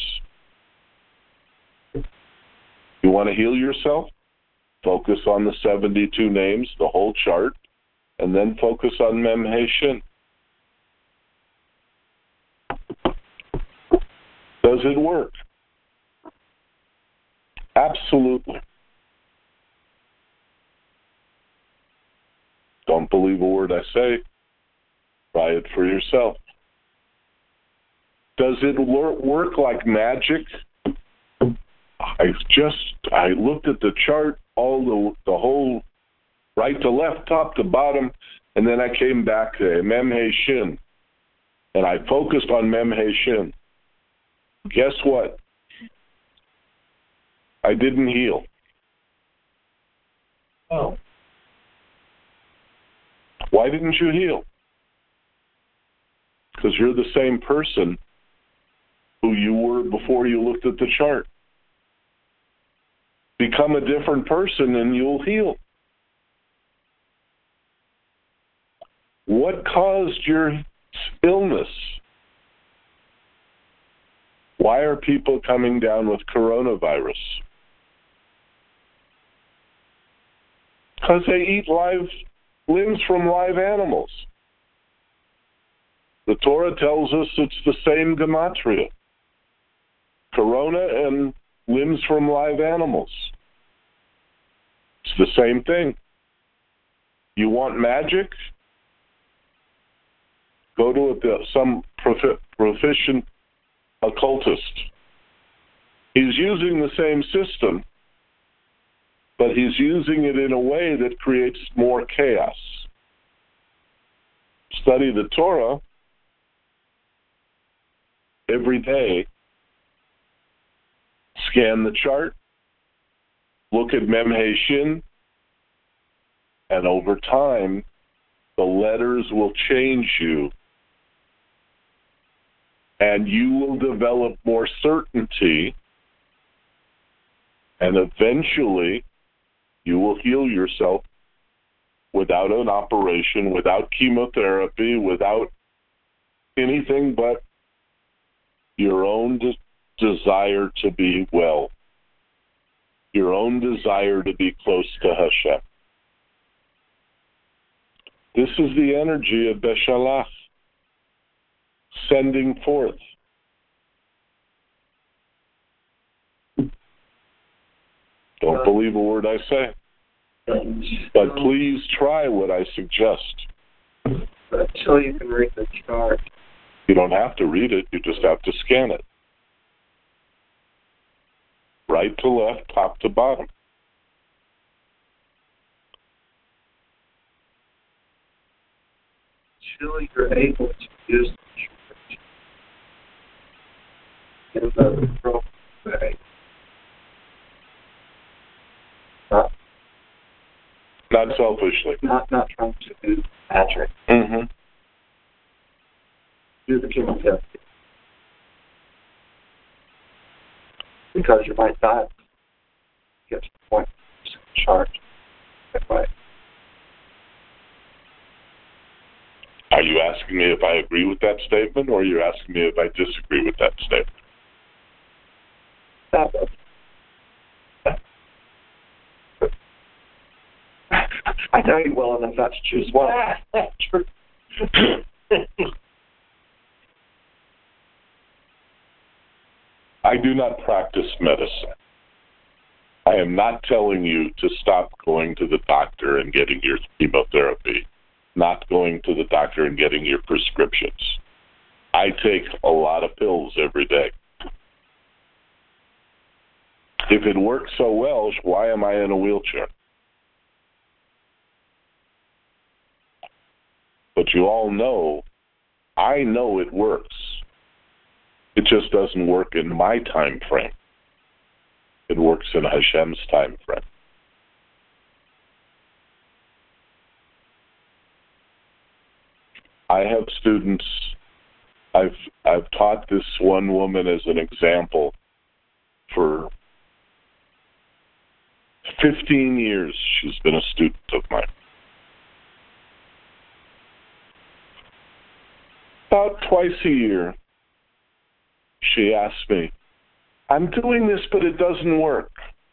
You want to heal yourself? Focus on the 72 names, the whole chart, and then focus on Mem He Shin. Does it work? Absolutely. Don't believe a word I say. Try it for yourself. Does it work like magic? I looked at the chart, all the whole right to left, top to bottom, and then I came back to Mem He Shin, and I focused on Mem He Shin. Guess what? I didn't heal. Oh. Why didn't you heal? Because you're the same person who you were before you looked at the chart. Become a different person and you'll heal. What caused your illness? Why are people coming down with coronavirus? Because they eat live limbs from live animals. The Torah tells us it's the same gematria. Corona and limbs from live animals. It's the same thing. You want magic? Go to some proficient occultist. He's using the same system, but he's using it in a way that creates more chaos. Study the Torah every day. Scan the chart. Look at Mem He Shin. And over time, the letters will change you. And you will develop more certainty. And eventually, you will heal yourself without an operation, without chemotherapy, without anything but your own desire to be well, your own desire to be close to Hashem. This is the energy of Beshalach, sending forth. Don't believe a word I say. But please try what I suggest. Until you can read the chart. You don't have to read it, you just have to scan it. Right to left, top to bottom. Until you're able to use the chart in the appropriate way. Not selfishly. Not trying to do magic. Mm-hmm. Do the chemotherapy. Because you might not get to the point of chart that way. Are you asking me if I agree with that statement, or are you asking me if I disagree with that statement? I know you well enough not to choose one. I do not practice medicine. I am not telling you to stop going to the doctor and getting your chemotherapy, not going to the doctor and getting your prescriptions. I take a lot of pills every day. If it works so well, why am I in a wheelchair? But you all know, I know it works. It just doesn't work in my time frame. It works in Hashem's time frame. I have students, I've taught this one woman as an example for 15 years. She's been a student of mine. About twice a year, she asks me, I'm doing this, but it doesn't work.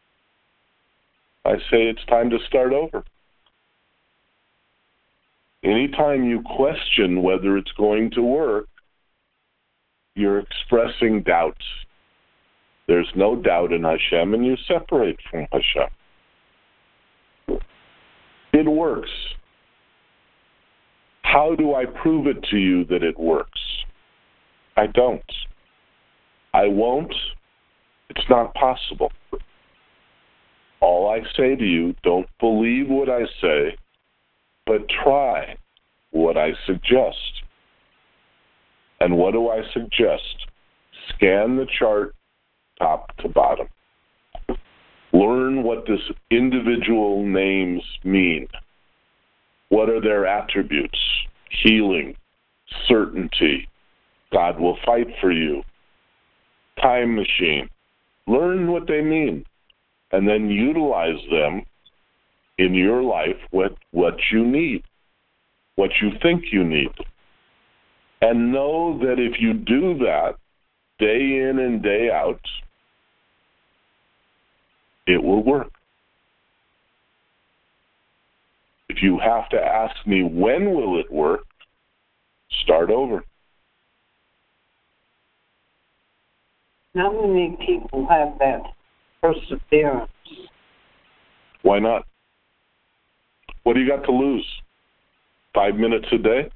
I say it's time to start over. Anytime you question whether it's going to work, you're expressing doubts. There's no doubt in Hashem, and you separate from Hashem. It works. How do I prove it to you that it works? I don't. I won't. It's not possible. All I say to you, don't believe what I say, but try what I suggest. And what do I suggest? Scan the chart top to bottom. Learn what this individual names mean. What are their attributes? Healing, certainty, God will fight for you, time machine. Learn what they mean, and then utilize them in your life with what you need, what you think you need. And know that if you do that day in and day out, it will work. If you have to ask me when will it work, start over. How many people have that perseverance? Why not? What do you got to lose? 5 minutes a day?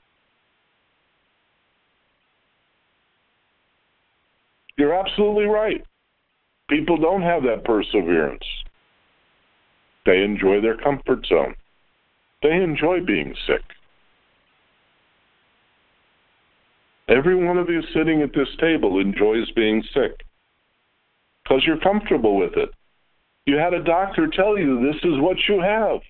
You're absolutely right. People don't have that perseverance. They enjoy their comfort zone. They enjoy being sick. Every one of you sitting at this table enjoys being sick because you're comfortable with it. You had a doctor tell you this is what you have.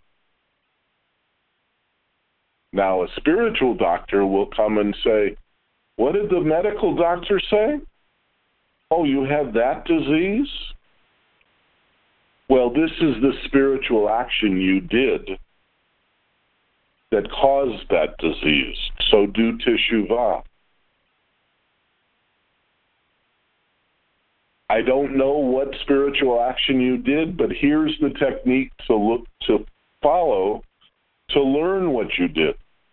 Now, a spiritual doctor will come and say, what did the medical doctor say? Oh, you have that disease? Well, this is the spiritual action you did that caused that disease. So do teshuvah. I don't know what spiritual action you did, but here's the technique to follow to learn what you did.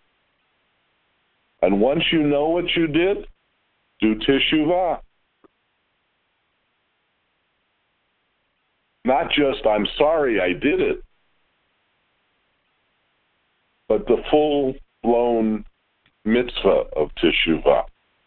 And once you know what you did, do teshuvah. Not just, I'm sorry I did it, but the full-blown mitzvah of teshuvah.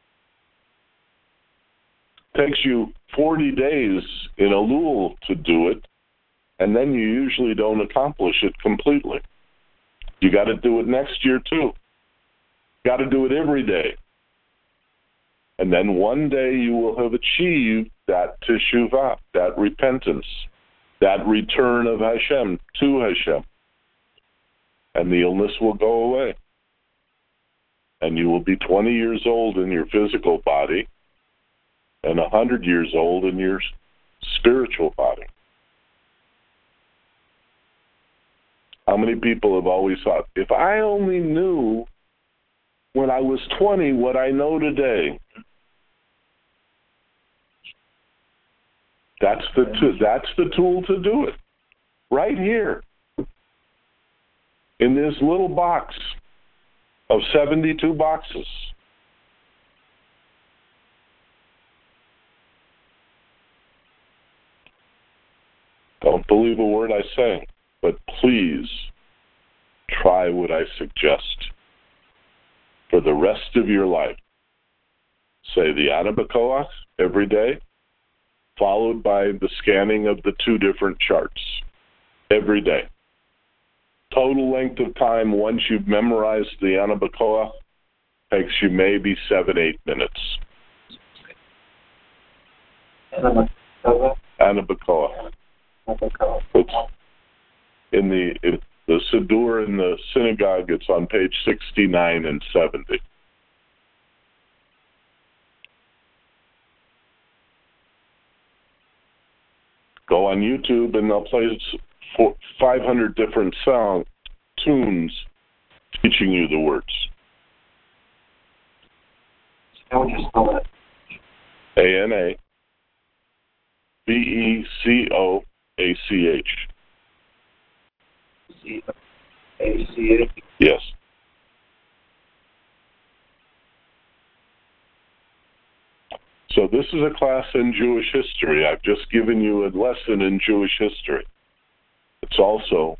Takes you 40 days in Elul to do it, and then you usually don't accomplish it completely. You got to do it next year too. Got to do it every day. And then one day you will have achieved that teshuvah, that repentance, that return of Hashem to Hashem. And the illness will go away. And you will be 20 years old in your physical body and 100 years old in your spiritual body. How many people have always thought, if I only knew when I was 20 what I know today? That's the tool to do it. Right here. In this little box of 72 boxes. Don't believe a word I say, but please try what I suggest. For the rest of your life, say the Ana B'Koach every day, followed by the scanning of the 2 different charts every day. Total length of time once you've memorized the Ana B'Koach takes you maybe 7-8 minutes. Ana B'Koach. It's in the Siddur in the synagogue, it's on page 69 and 70. Go on YouTube and they'll play 500 different tunes teaching you the words. How would you spell it? ANABECOACH. C-A-C-H? Yes. So this is a class in Jewish history. I've just given you a lesson in Jewish history. It's also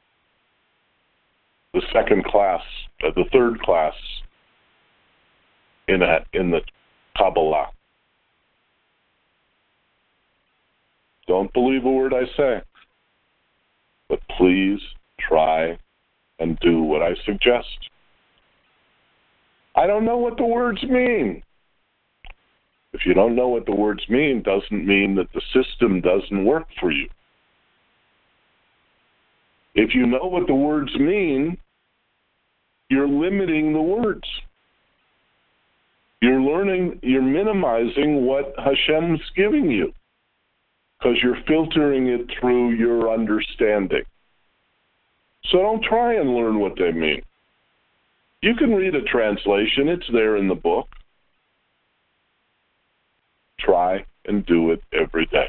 the third class in the Kabbalah. Don't believe a word I say, but please try and do what I suggest. I don't know what the words mean. If you don't know what the words mean, doesn't mean that the system doesn't work for you. If you know what the words mean, you're limiting the words. You're minimizing what Hashem's giving you because you're filtering it through your understanding. So don't try and learn what they mean. You can read a translation. It's there in the book. Try and do it every day.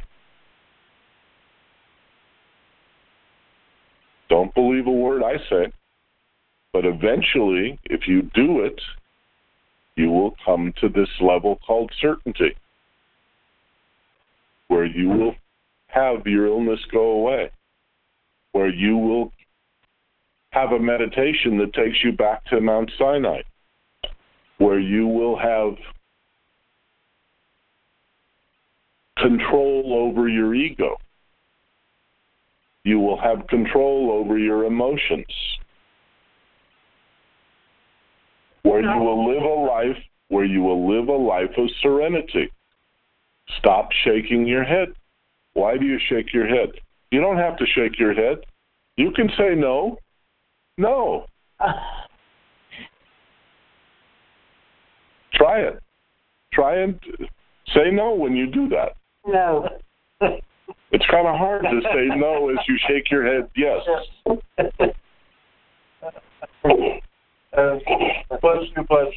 Don't believe a word I say, but eventually, if you do it, you will come to this level called certainty, where you will have your illness go away, where you will have a meditation that takes you back to Mount Sinai, where you will have control over your ego. You will have control over your emotions. Where you will live a life of serenity. Stop shaking your head. Why do you shake your head? You don't have to shake your head. You can say no. No. Try it. Try and say no when you do that. No. It's kind of hard to say no as you shake your head yes. Bless you.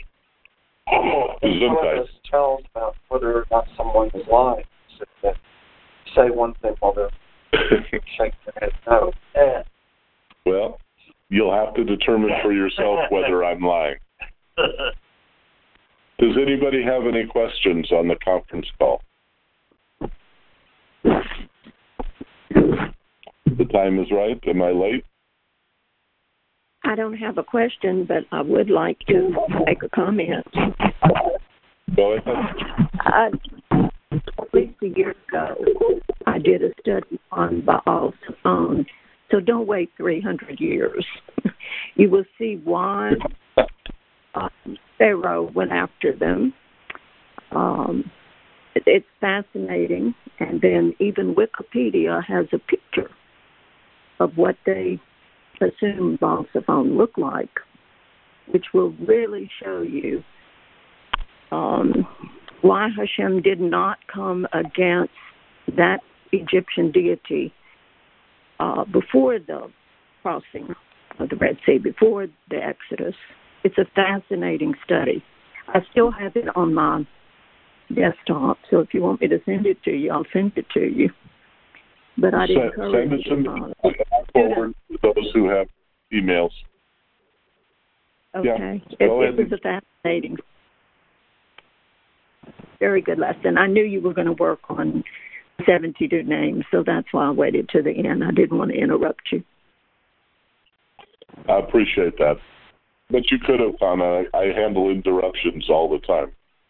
This tells about whether or not someone is lying. So say one thing while they're shaking their head no. Well, you'll have to determine for yourself whether I'm lying. Does anybody have any questions on the conference call? The time is right. Am I late? I don't have a question, but I would like to make a comment. Go ahead. At least a year ago, I did a study on Baal's phone. So don't wait 300 years. You will see why Pharaoh went after them. It's fascinating. And then even Wikipedia has a picture of what they assume Baal Zephon looked like, which will really show you why Hashem did not come against that Egyptian deity before the crossing of the Red Sea, before the Exodus. It's a fascinating study. I still have it on my desktop, so if you want me to send it to you, I'll send it to you. But I'd encourage you to me. Forward to those who have emails. Okay. Yeah, it was a fascinating, very good lesson. I knew you were going to work on 72 names, so that's why I waited to the end. I didn't want to interrupt you. I appreciate that. But you could have, Anna. I handle interruptions all the time.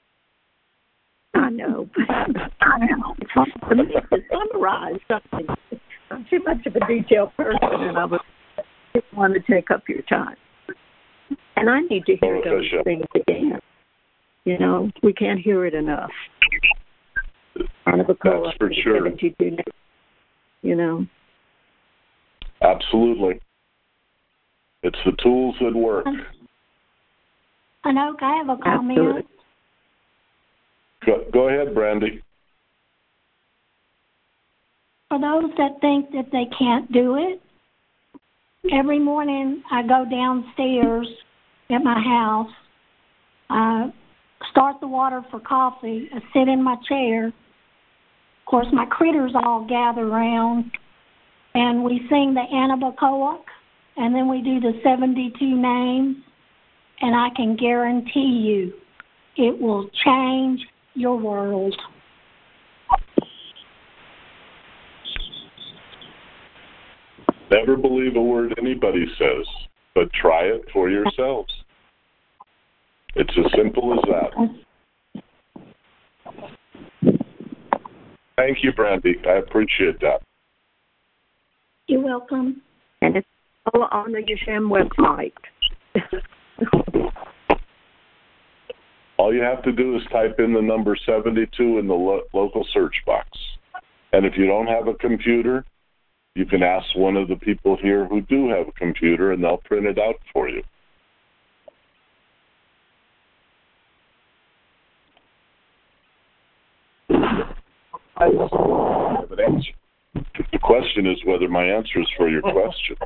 I know. It's hard for me to summarize something. I'm too much of a detailed person, and I just want to take up your time. And I need to hear those things again. You know, we can't hear it enough. That's for sure. You know. Absolutely. It's the tools that work. Anoke, I have a comment. Absolutely. Go ahead, Brandy. For those that think that they can't do it, every morning I go downstairs at my house, I start the water for coffee, I sit in my chair. Of course, my critters all gather around, and we sing the Anabacoa, and then we do the 72 names, and I can guarantee you it will change your world. Never believe a word anybody says, but try it for yourselves. It's as simple as that. Thank you, Brandy. I appreciate that. You're welcome. And it's all on the Yeshem website. All you have to do is type in the number 72 in the local search box. And if you don't have a computer, you can ask one of the people here who do have a computer, and they'll print it out for you. I have an answer. The question is whether my answer is for your question.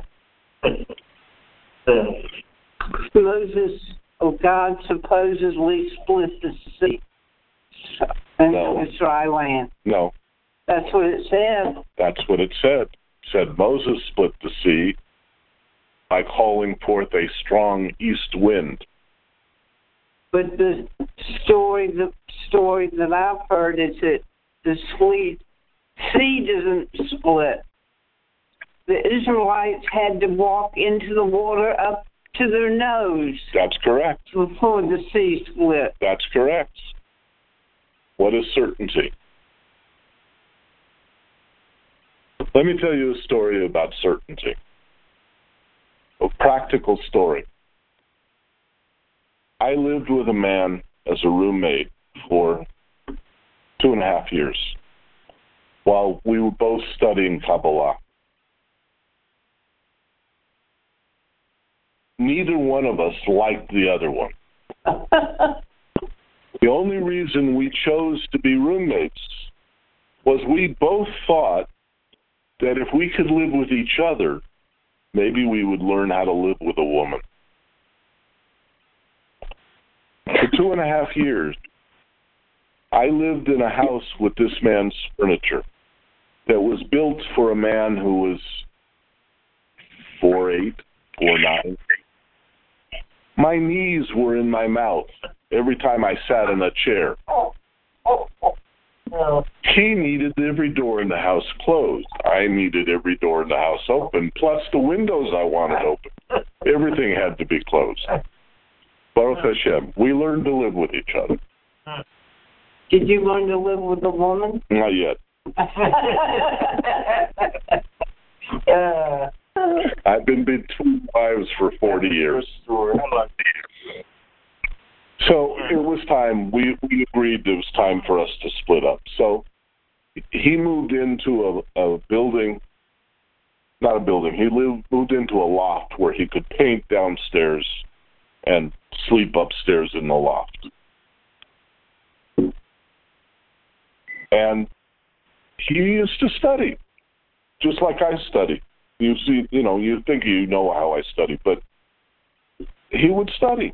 God supposedly split the sea into dry land. No. That's what it said. That's what it said. It said Moses split the sea by calling forth a strong east wind. But the story that I've heard is that the sea doesn't split. The Israelites had to walk into the water up to their nose. That's correct. Before the sea split. That's correct. What is certainty? Let me tell you a story about certainty. A practical story. I lived with a man as a roommate for 2.5 years while we were both studying Kabbalah. Neither one of us liked the other one. The only reason we chose to be roommates was we both thought that if we could live with each other, maybe we would learn how to live with a woman. For 2.5 years, I lived in a house with this man's furniture that was built for a man who was 4'8", 4'9". My knees were in my mouth every time I sat in a chair. He needed every door in the house closed. I needed every door in the house open, plus the windows I wanted open. Everything had to be closed. Baruch Hashem, we learned to live with each other. Did you learn to live with a woman? Not yet. I've been between wives for 40 years. So it was time. We agreed it was time for us to split up. So he moved into a building, not a building. He moved into a loft where he could paint downstairs and sleep upstairs in the loft. And he used to study, just like I study. You see, you think you know how I study, but he would study.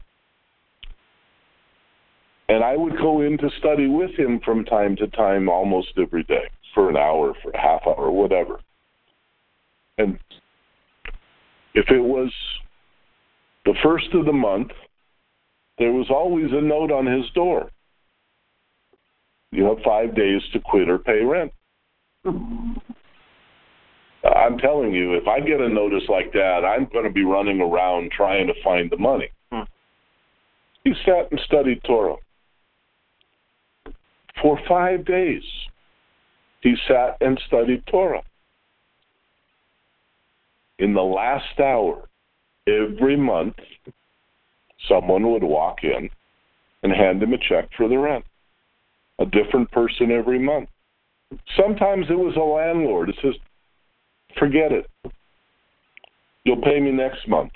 And I would go in to study with him from time to time, almost every day, for an hour, for a half hour, whatever. And if it was the first of the month, there was always a note on his door. You have 5 days to quit or pay rent. I'm telling you, if I get a notice like that, I'm going to be running around trying to find the money. He sat and studied Torah. For 5 days, he sat and studied Torah. In the last hour, every month, someone would walk in and hand him a check for the rent. A different person every month. Sometimes it was a landlord. It says, forget it. You'll pay me next month.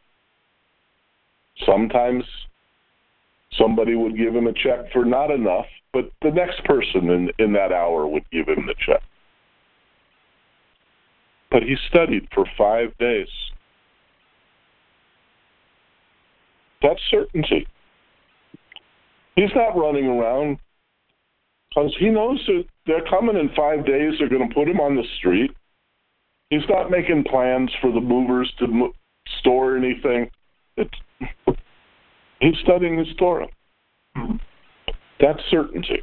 Sometimes somebody would give him a check for not enough, but the next person in that hour would give him the check. But he studied for 5 days. That's certainty. He's not running around because he knows that they're coming in 5 days. They're going to put him on the street. He's not making plans for the movers to store anything. He's studying his Torah. That's certainty.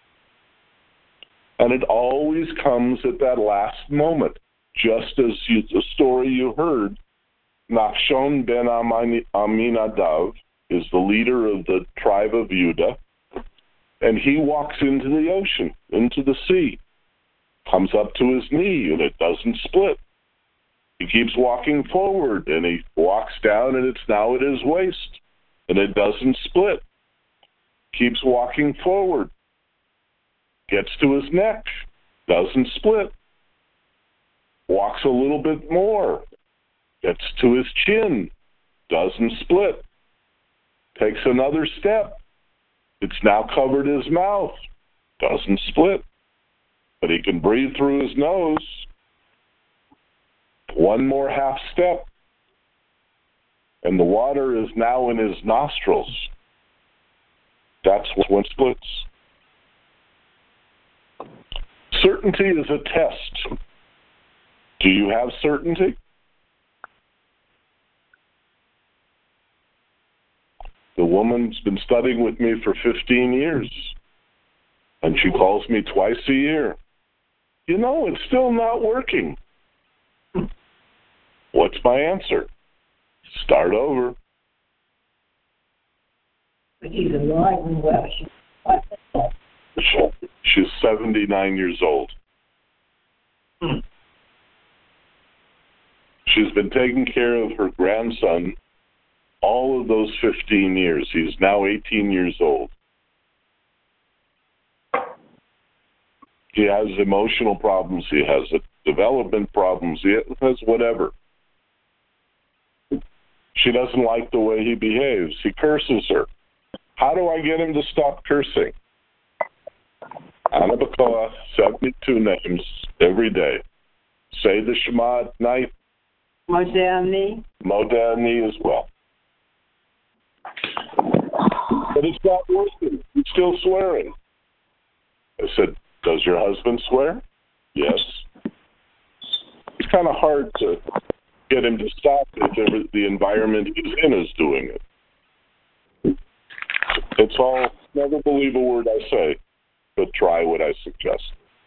And it always comes at that last moment. Just as the story you heard, Nachshon ben Aminadav is the leader of the tribe of Judah, and he walks into the ocean, into the sea, comes up to his knee, and it doesn't split. He keeps walking forward, and he walks down, and it's now at his waist, and it doesn't split. Keeps walking forward, gets to his neck, doesn't split. Walks a little bit more, gets to his chin, doesn't split. Takes another step, it's now covered his mouth, doesn't split. But he can breathe through his nose. One more half step, and the water is now in his nostrils. That's when it splits. Certainty is a test. Do you have certainty? The woman's been studying with me for 15 years, and she calls me twice a year. You know, it's still not working. What's my answer? Start over. But he's alive and well. She's 79 years old. She's been taking care of her grandson all of those 15 years. He's now 18 years old. He has emotional problems. He has development problems. He has whatever. She doesn't like the way he behaves. He curses her. How do I get him to stop cursing? Anabakoa, 72 names every day. Say the Shema at night. Modani. Modani as well. But it's not working. He's still swearing. I said, does your husband swear? Yes. It's kind of hard to get him to stop if the environment he's in is doing it. It's all, never believe a word I say, but try what I suggest.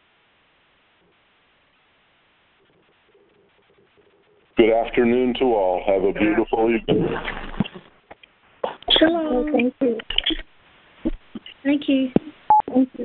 Good afternoon to all. Have a beautiful evening. Shalom. Thank you. Thank you. Thank you.